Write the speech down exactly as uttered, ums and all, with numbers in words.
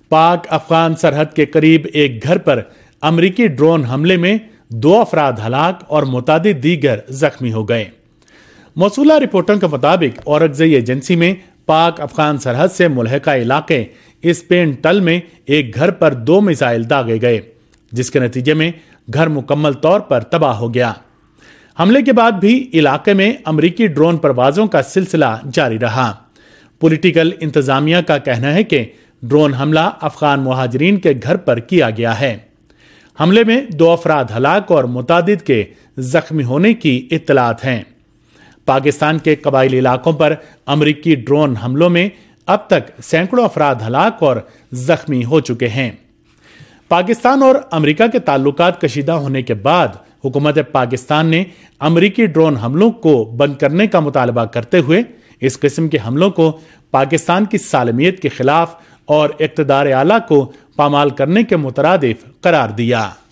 پاک افغان سرحد کے قریب ایک گھر پر امریکی ڈرون حملے میں دو افراد ہلاک اور متعدد دیگر زخمی ہو گئے۔ موصولہ رپورٹوں کے مطابق اورکزئی ایجنسی میں پاک افغان سرحد سے ملحقہ علاقے اسپین ٹل میں ایک گھر پر دو میزائل داغے گئے، جس کے نتیجے میں گھر مکمل طور پر تباہ ہو گیا۔ حملے کے بعد بھی علاقے میں امریکی ڈرون پروازوں کا سلسلہ جاری رہا۔ پولیٹیکل انتظامیہ کا کہنا ہے کہ ڈرون حملہ افغان مہاجرین کے گھر پر کیا گیا ہے۔ حملے میں دو افراد ہلاک اور متعدد کے زخمی ہونے کی اطلاعات ہیں۔ پاکستان کے قبائلی علاقوں پر امریکی ڈرون حملوں میں اب تک سینکڑوں افراد ہلاک اور زخمی ہو چکے ہیں۔ پاکستان اور امریکہ کے تعلقات کشیدہ ہونے کے بعد حکومت پاکستان نے امریکی ڈرون حملوں کو بند کرنے کا مطالبہ کرتے ہوئے اس قسم کے حملوں کو پاکستان کی سالمیت کے خلاف اور اقتدار اعلیٰ کو پامال کرنے کے مترادف قرار دیا۔